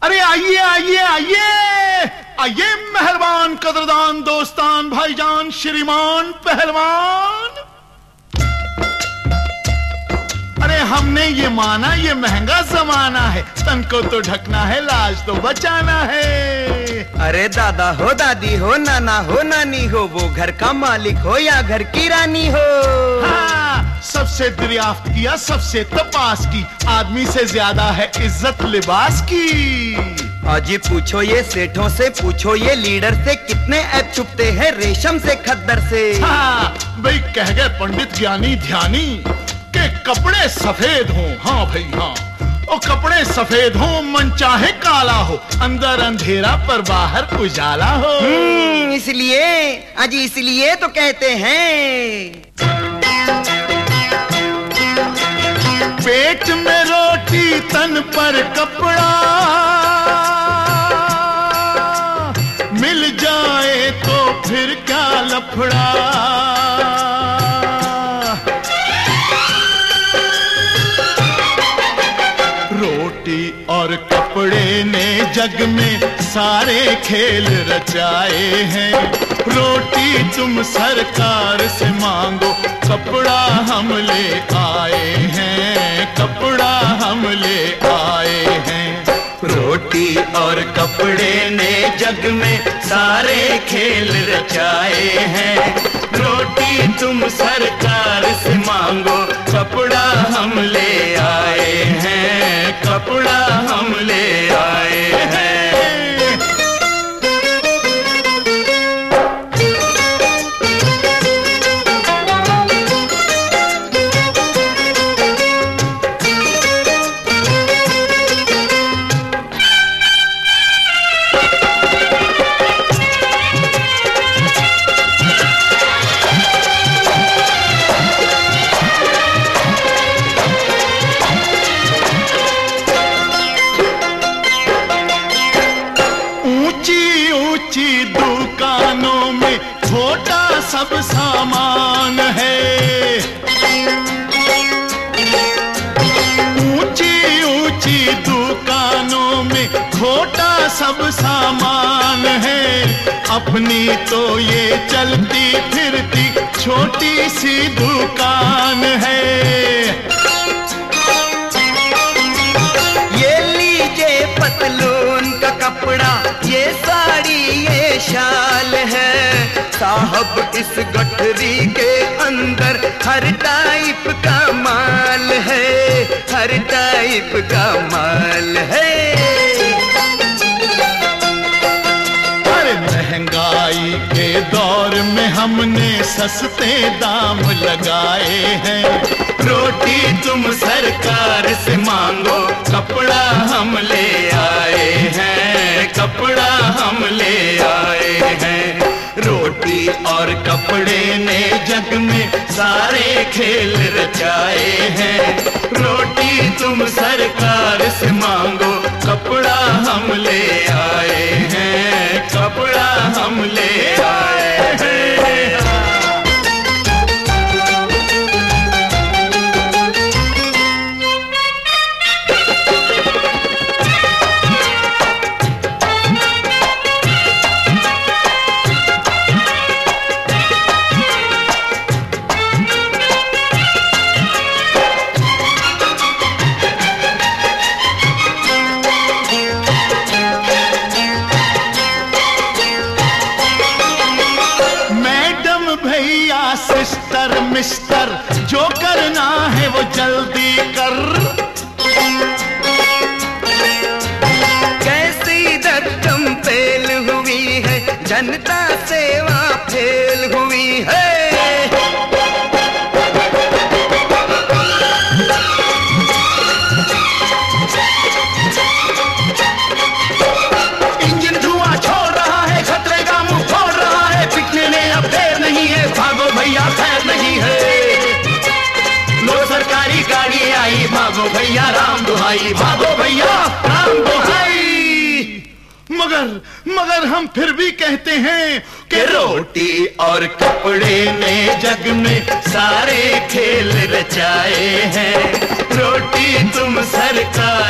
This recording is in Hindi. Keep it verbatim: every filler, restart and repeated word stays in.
अरे आइए आइए आइए आइए मेहरबान कदरदान दोस्तान भाईजान श्रीमान पहलवान। अरे हमने ये माना ये महंगा जमाना है, तन को तो ढकना है, लाज तो बचाना है। अरे दादा हो दादी हो नाना हो नानी हो, वो घर का मालिक हो या घर की रानी हो। हाँ, सबसे दरियाफ्त किया सबसे तपास की, आदमी से ज्यादा है इज्जत लिबास की। अजी पूछो ये सेठों से, पूछो ये लीडर से, कितने ऐप छुपते हैं रेशम से खद्दर से। हाँ भाई कह गए पंडित ज्ञानी ध्यानी के कपड़े सफेद हों। हाँ भाई हाँ, ओ कपड़े सफेद हो, मन चाहे काला हो, अंदर अंधेरा पर बाहर उजाला हो। हम्म, इसलिए अजी इसलिए तो कहते हैं पेट में रोटी तन पर कपड़ा, मिल जाए तो फिर क्या लफड़ा। रोटी और कपड़े ने जग में सारे खेल रचाए हैं। रोटी तुम सरकार से मांगो, कपड़ा हम ले आए हैं, कपड़ा हम ले आए हैं। रोटी और कपड़े ने जग में सारे खेल रचाए हैं। रोटी तुम सरकार से मांगो, कपड़ा हम ले आए हैं, कपड़ा हम ले आए हैं। दुकानों में छोटा सब सामान है। ऊंची ऊंची दुकानों में छोटा सब सामान है। अपनी तो ये चलती फिरती छोटी सी दुकान है। ये लीजिए पतलून का कपड़ा, ये साड़ी ये शाल है। साहब इस गठरी के अंदर हर टाइप का माल है, हर टाइप का माल है। अरे महंगाई के दौर में हमने सस्ते दाम लगाए हैं। रोटी तुम सरकार से मांगो, कपड़ा हम ले आए हैं, कपड़ा हम ले आए हैं। रोटी और कपड़े ने जग में सारे खेल रचाए हैं। रोटी तुम सरकार से मांगो, कपड़ा हम ले आए हैं, कपड़ा हम ले आए हैं। सिस्टर मिस्टर जो करना है वो जल्दी कर। कैसी धक्कम फेल हुई है, जनता सेवा फेल हुई है। इंजन धुआं छोड़ रहा है, खतरे का मुंह फोड़ रहा है। पिटने में अब देर नहीं है, भागो भैया खैर नहीं है। लो सरकारी गाड़ी आई, भागो भैया राम दुहाई, भागो भैया राम दुहाई। मगर मगर हम फिर भी कहते हैं कि रोटी और कपड़े ने जग में सारे खेल रचाए हैं। रोटी तुम सरकार